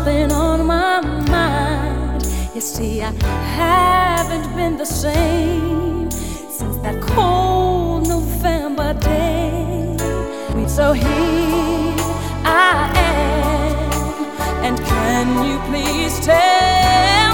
something on my mind. You see, I haven't been the same since that cold November day. So here I am, and can you please tell